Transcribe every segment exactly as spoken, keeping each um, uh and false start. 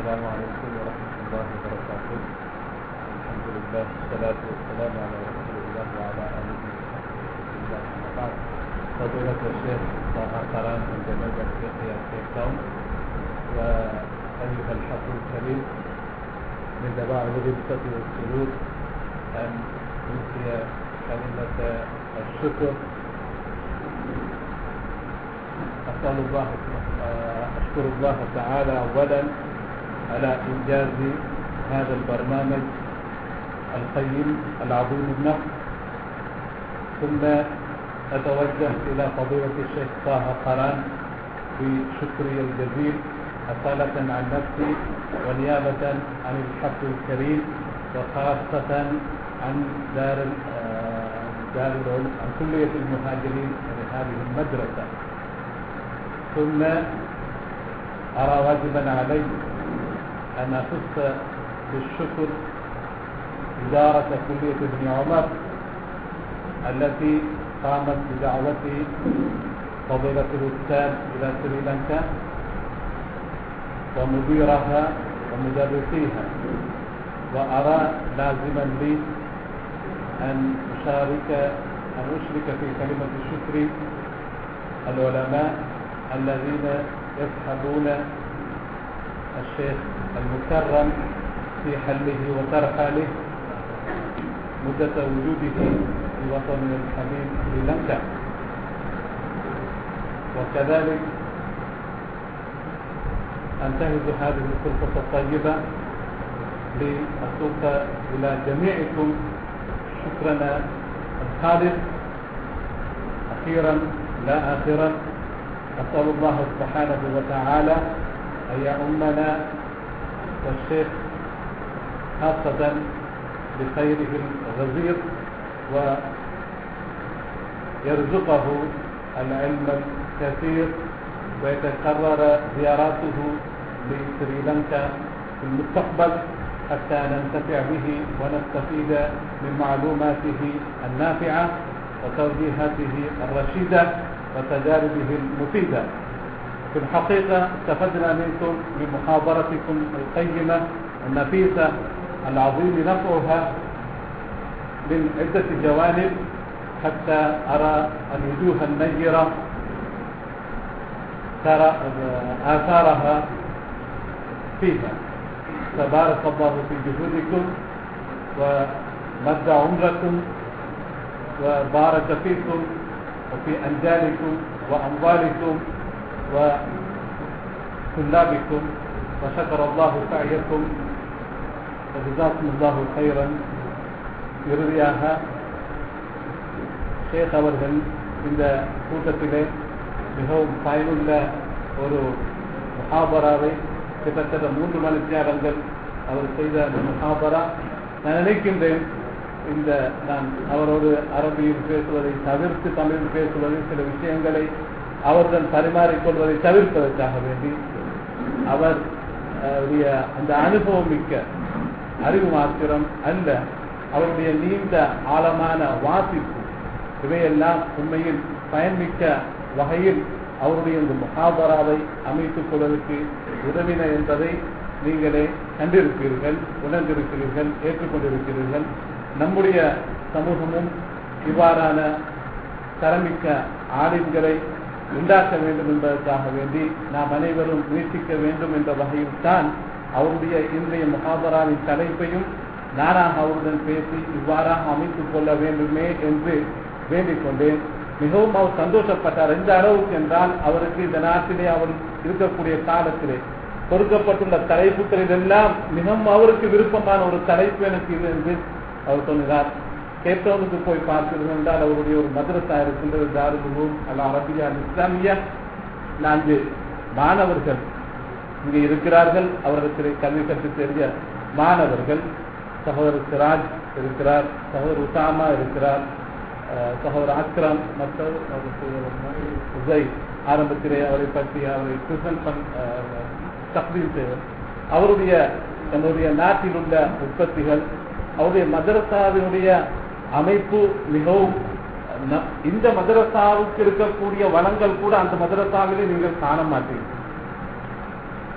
السلام عليكم ورحمة الله وبركاته. الحمد لله والصلاة والسلام على رسول الله وعلى آله وصحبه الله أما بعد. فضيلة الشيخ طه قران من جامعة أفريقيا كيب تاون، وأيها الحفل الكريم من دواعي الغبطة والسرور أن نلقي كلمة الشكر. أسأل الله أشكر الله تعالى أولا على إنجاز هذا البرنامج القيم العظيم النفع، ثم أتوجه إلى فضيلة الشيخ طه قران بشكري الجزيل أصالة عن نفسي ونيابة عن الحفل الكريم، وخاصة عن دار دار العلوم عن كلية المهاجرين لهذه المدرسة. ثم أرى واجبا علي أن أخص بالشكر إدارة كلية ابن عمر التي قامت بدعوة فضيلة الأستاذ إلى سريلانكا ومديرها ومدرسيها، وأرى لازما لي أن أشارك أن أشرك في كلمة الشكر العلماء الذين يسحبون الشيخ المكرم في حله وترحاله مدة وجوده في وطننا الحبيب سريلانكا. وكذلك أنتهز هذه الفرصة الطيبة لأسوق إلى جميعكم شكرنا الخالص أخيرا لا آخرا. أسأل الله سبحانه وتعالى أن يعمنا والشيخ خاصة بخيره الغزير، ويرزقه العلم الكثير، ويتكرر زياراته لسريلانكا في المستقبل حتى ننتفع به ونستفيد من معلوماته النافعة وتوجيهاته الرشيدة وتجاربه المفيدة. في الحقيقة استفدنا منكم بمحاضرتكم القيمة النفيسة العظيم نفعها من عدة جوانب، حتى أرى الوجوه النيرة ترى آثارها فيها. تبارك الله في جهودكم ومد عمركم وبارك فيكم وفي أنجالكم وأموالكم وطلابكم، وشكر الله سعيكم وجزاكم الله خيرا. இறுதியாக ஷேக் அவர்கள் இந்த கூட்டத்திலே மிகவும் பயனுள்ள ஒரு முஹாபராவை கிட்டத்தட்ட மூன்று மணி நேரங்கள் அவர் செய்த அந்த முஹாபரா, நான் நினைக்கின்றேன் இந்த நான் அவரோடு அரபியில் பேசுவதை தவிர்த்து தமிழில் பேசுவதை சில விஷயங்களை அவர்கள் பரிமாறிக்கொள்வதை தவிர்ப்பதற்காக வேண்டி அவர் அந்த அனுபவம் மிக்க அறிவு மாத்திரம் அல்ல, அவருடைய நீண்ட ஆழமான வாசிப்பு இவையெல்லாம் உண்மையில் பயன்மிக்க வகையில் அவருடைய இந்த முஹாபராவை அமைத்துக் கொள்வதற்கு உதவின என்பதை நீங்களே கண்டிருப்பீர்கள், உணர்ந்திருக்கிறீர்கள், ஏற்றுக்கொண்டிருக்கிறீர்கள். நம்முடைய சமூகமும் இவ்வாறான தரமிக்க ஆலிம்களை உண்டாக்க வேண்டும் என்பதற்காக வேண்டி நாம் அனைவரும் முயற்சிக்க வேண்டும் என்ற வகையில் தான் அவருடைய இன்றைய முஹாபராவின் தலைப்பையும் நானாக அவருடன் பேசி இவ்வாறாக அமைத்துக் கொள்ள வேண்டுமே என்று வேண்டிக் கொண்டேன். மிகவும் அவர் சந்தோஷப்பட்டார். எந்த அளவுக்கு என்றால், அவருக்கு இந்த நாட்டிலே அவர் இருக்கக்கூடிய காலத்திலே கொடுக்கப்பட்டுள்ள தலைப்புகளிலெல்லாம் மிகவும் அவருக்கு விருப்பமான ஒரு தலைப்பு எனக்கு இது என்று அவர் சொன்னார். கேப்டவுனுக்கு போய் பார்த்தீர்கள் என்றால் அவருடைய ஒரு மதரசா இருக்கின்றது, தாருல் உலூம் அல் அரபியா அல் இஸ்லாமியா. நான்கு மாணவர்கள் இங்கே இருக்கிறார்கள், அவர்களுக்கு கல்வி கற்றுத் தெரிஞ்ச மாணவர்கள். சகோதரர் சிராஜ் இருக்கிறார், சகோதரர் உசாமா இருக்கிறார், சகோதரர் அக்ரம் மற்றும் ஆரம்பத்திலே அவரை பற்றி அவரை தக்தீம் செய்வார். அவருடைய தன்னுடைய நாட்டில் உள்ள உற்பத்திகள், அவருடைய மதரசாவினுடைய அமைப்பு மிகவும் இந்த மதரசாவுக்கு இருக்கக்கூடிய வளங்கள் கூட அந்த மதரசாவிலே நீங்கள் காண மாட்டீர்கள்.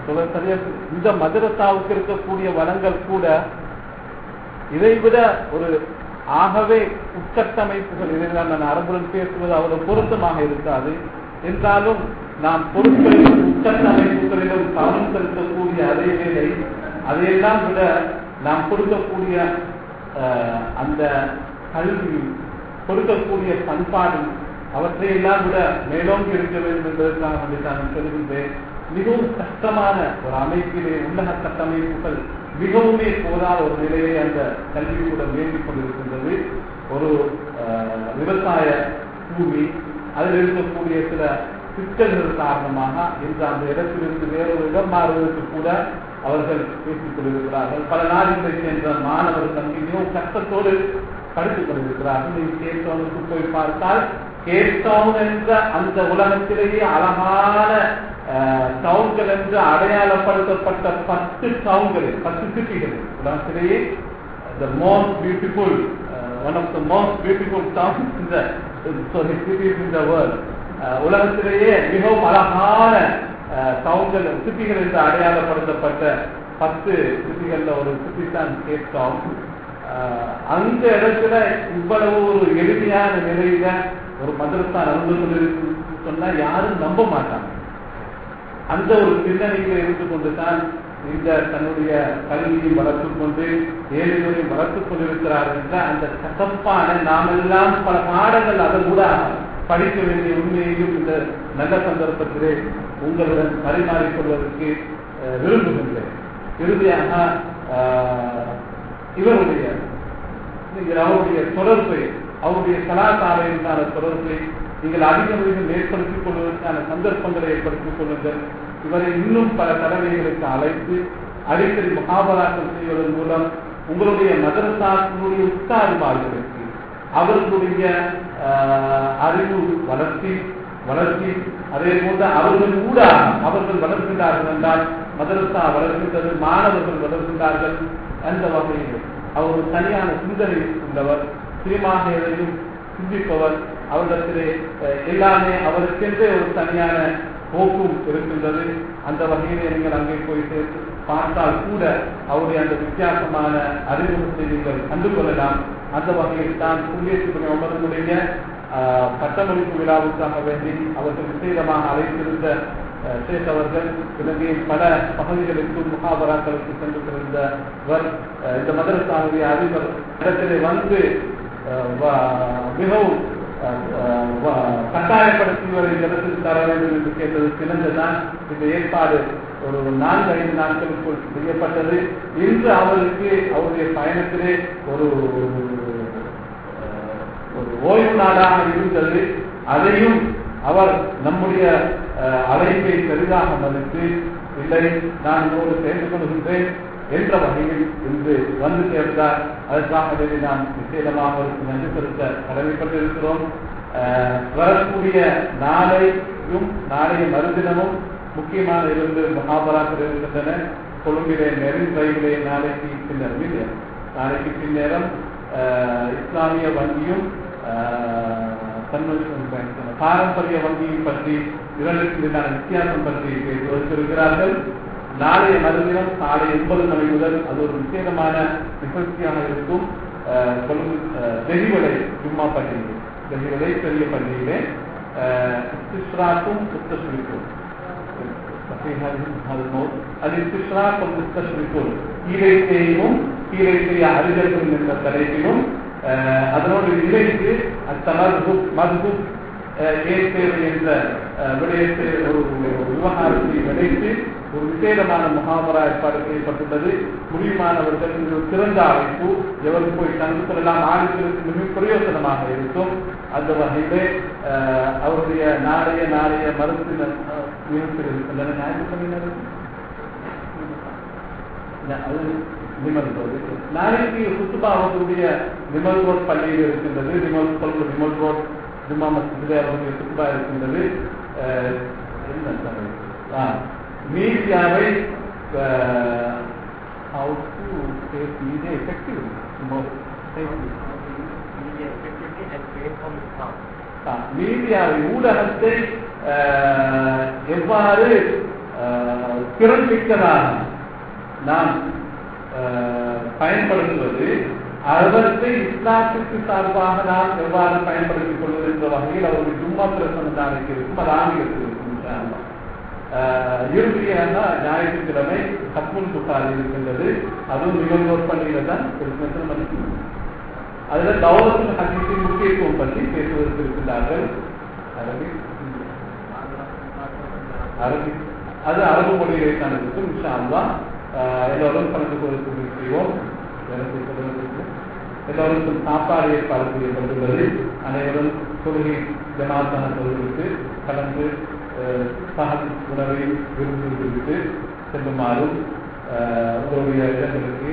சரியா இந்த மதரசாவுக்கு இருக்கக்கூடிய வளங்கள் கூட இதைவிட ஒரு ஆகவே உட்கட்டமைப்புகள் இதைதான் நான் அரபுடன் பேசுவது அவ்வளவு பொருத்தமாக இருக்காது. என்றாலும் நாம் பொருட்களிலும் உட்கட்டமைப்புகளிலும் கவனம் செலுத்தக்கூடிய அதே வேளை அதையெல்லாம் விட நாம் கொடுக்கக்கூடிய அந்த கல்வி கொடுக்கக்கூடிய பண்பாடு அவற்றையெல்லாம் விட மேலோங்கி இருக்க வேண்டும் என்பதற்காக வந்து நான் சொல்கின்றேன். மிகவும் கஷ்டமான ஒரு அமைப்பிலே உலக கட்டமைப்புகள் மிகவுமே போதாத ஒரு நிலையை அந்த கல்வி கூட வேண்டிக் கொண்டிருக்கின்றது. ஒரு விவசாய பூமி அதில் இருக்கக்கூடிய சில சிக்கல்கள் காரணமாக இன்று அந்த இடத்திலிருந்து வேறொரு இடம் மாறுவதற்கு கூட அவர்கள் பேசிக் கொண்டிருக்கிறார்கள். பல நாடுகளை சென்ற மாணவர்கள் மிகவும் கஷ்டத்தோடு படித்துக் கொண்டிருக்கிறார்கள். நீ கேப்டவுனுக்கு போய் பார்த்தால் கேப்டவுன் என்ற அந்த உலகத்திலேயே அழகான டவுன்கள் என்று அடையாளப்படுத்தப்பட்ட பத்து டவுன்களில் பத்து சிட்டிகள் உலகத்திலேயே the most beautiful uh, one of the most beautiful towns in the sorry cities in the world உலகத்திலேயே மிகவும் அழகான டவுன்கள் சிட்டிகள் என்று அடையாளப்படுத்தப்பட்ட பத்து சிட்டிகள்ல ஒரு சிட்டி தான் கேப் டவுன். அந்த இடத்துல இவ்வளவு ஒரு எளிமையான நிலையில ஒரு மதரசா நடந்து கொண்டிருக்கு சொன்னா யாரும் நம்ப மாட்டாங்க. அந்த ஒரு பின்னணியில இருந்து கொண்டுதான் இந்த தன்னுடைய கல்வியை வளர்த்துக் கொண்டு ஏழைகளையும் வளர்த்துக் கொண்டிருக்கிறார் என்ற அந்த கசப்பான நாமெல்லாம் பல பாடங்கள் அதன் கூட படிக்க வேண்டிய உண்மையையும் இந்த நல்ல சந்தர்ப்பத்திலே உங்களுடன் பரிமாறிக்கொள்வதற்கு விரும்புகின்றேன். இறுதியாக இவருடைய அவருடைய தொடர்பை அவருடைய கலாச்சார தொடர்பை நீங்கள் அதிகம் ஏற்படுத்திக் கொள்வதற்கான சந்தர்ப்பங்களை ஏற்படுத்திக் கொள்ளுங்கள். இவரை இன்னும் பல தடவைகளுக்கு அழைத்து அடிக்கடி முகாபராக்கள் செய்வதன் மூலம் உங்களுடைய மதரசாக்களுடைய உத்தாரிமார்களுக்கு அவர்களுடைய அறிவு வளர்ச்சி வளர்ச்சி அதே போன்று அவர்கள் கூட அவர்கள் வளர்க்கின்றார்கள் என்றால் மதரசா வளர்க்கின்றது, மாணவர்கள் வளர்க்கின்றார்கள். அந்த வகையில் அவர் ஒரு தனியான சிந்தனை உள்ளவர், சுயமாக எதையும் சிந்திப்பவர். அவரிடத்திலே எல்லாமே அவருக்கென்றே ஒரு தனியான போக்கும் இருக்கின்றது. அந்த வகையிலே நீங்கள் அங்கே போய் பார்த்தால் கூட அவருடைய அந்த வித்தியாசமான அறிமுகத்தை நீங்கள் கண்டு கொள்ளலாம். அந்த வகையில் தான் குடியரசு அமர்வுடைய பட்டமளிப்பு விழாவுக்காக வேண்டி அவர்கள் விசேடமாக அழைத்திருந்த ஷேக் அவர்கள் இலங்கையின் பல பகுதிகளுக்கும் முகாபராக்களுக்கு சென்று கொண்டிருந்தவர். இந்த மதரசாவுடைய அதிபர் இடத்திலே வந்து மிகவும் கட்டாயப்படுத்தி வரை இடத்தில் தர வேண்டும் என்று கேட்டது சிறந்ததான். இந்த ஏற்பாடு ஒரு நான்கு ஐந்து நாட்களுக்குள் செய்யப்பட்டது. இன்று அவருக்கு அவருடைய பயணத்திலே ஒரு ஒரு ஓய்வு நாளாக இருந்தது. அதையும் அவர் நம்முடைய அழைப்பை பெரிதாக மதித்து இல்லை நான் இதோடு சேர்ந்து கொள்கின்றேன் என்ற வகையில் இன்று வந்து சேர்ந்தார். அதற்காக நாம் விசேடமாக அவருக்கு நன்றி செலுத்த கடமைப்பட்டிருக்கிறோம். வரக்கூடிய நாளையும் நாளைய மறுதினமும் முக்கியமான இருந்து மகாபராக்கள் இருக்கின்றன. கொழும்பிலே மெரின் ரயிலே நாளைக்கு பின்னர் நாளைக்கு பின்னேரம் இஸ்லாமிய வங்கியும் பாரம்பரிய வங்கியை பற்றி இரண்டுக்கு வித்தியாசம் பற்றி பேசியிருக்கிறார்கள். நாளைய மறுதினம் காலை ஒன்பது மணி முதல் அது ஒரு விசேடமான நிகழ்ச்சியாக இருக்கும். தெளிவலை ஜும்மா பள்ளியிலே தெளிவலை பெரிய பள்ளியிலே இஸ்திஷ்ராக்கும் முஸ்தஷ்ரிக்கும் அது இஸ்திஷ்ராக்கும் முஸ்தஷ்ரிக்கும் கீழே செய்யும் கீழே செய்ய அறிஞர்கள் என்ற தலைப்பிலும் அதனோடு இணைத்து அத்தமது மது ஏன் தேவை என்ற விடயத்தை ஒரு விவகாரத்தை விளைத்து ஒரு விசேடமான முகாமரா ஏற்பாடு செய்யப்பட்டுள்ளது. முடியுமானவர்கள் இது ஒரு சிறந்த அழைப்பு. எவருக்கு போய் கலந்து கொள்ளலாம், ஆளுங்களுக்கு மிக பிரயோசனமாக இருக்கும். அந்த வகையிலே அவருடைய நாளைய நாளைய மருத்துவ நிகழ்ச்சிகள் இருக்கின்றன. ஞாயிற்றுக்கிழமை நிமல் ரோடு நாளைக்கு சுத்துபா அவர்களுடைய நிமல் ரோட் பள்ளியில் இருக்கின்றது. நிமல் சொல்ற நிமல் ரோட் ஜும்மா மஸ்ஜிதிலே அவருடைய சுத்துபா இருக்கின்றது. மீடியாவை how to face media effectively most media effectively and create from the top மீடியாவை ஊடகத்தை எவ்வாறு திறன்மிக்கதாக நாம் பயன்படுத்துவது அதற்கு இஸ்லாத்துக்கு சார்பாக நாம் எவ்வாறு பயன்படுத்திக் கொள்வது என்ற வகையில் அவர்கள் ஜும்மா பிரசனத்தானுக்கு இருக்கும், அது ஆங்கிலத்தில் இருக்கும். இறுதியாக ஞாயிற்றுக்கிழமை ஹத்முல் புகாரி இருக்கின்றது, அதுவும் மிகவும் பள்ளியில தான் அதுல தௌலத்துல் ஹதீஸின் முக்கியத்துவம் பற்றி பேசுவதற்கு இருக்கின்றார்கள். அரபி அரபி அது அரபு மொழிகளை தான் இருக்கும். இன்ஷா அல்லாஹ் எல்லோரும் கலந்து கொள்வதற்கு செய்வோம். எல்லோருக்கும் சாப்பாடு ஏற்பாடு செய்யப்பட்டுள்ளது. அனைவரும் தொழுகை ஜமாத்தான தொழிலுக்கு கலந்து சகல் உணவை விரும்புவதற்கு செல்லுமாறும் உங்களுடைய இடங்களுக்கு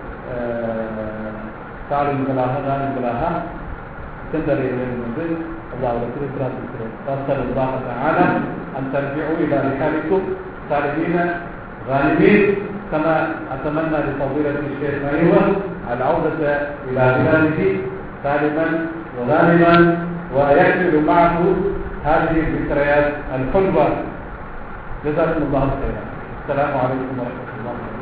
காலங்களாக நாடுகளாக சென்றடைய வேண்டும் என்று அல்லாஹ்விடத்தில் பிரார்த்திக்கிறோம். فاسأل الله تعالى أن ترجعوا إلى رحالكم سالمين غانمين كما أتمنى لفضيلة الشيخ أيوة العودة إلى بلاده سالما وغانما ويحمل معه هذه الذكريات الحلوة. جزاكم الله خيرا. السلام عليكم ورحمة الله وبركاته.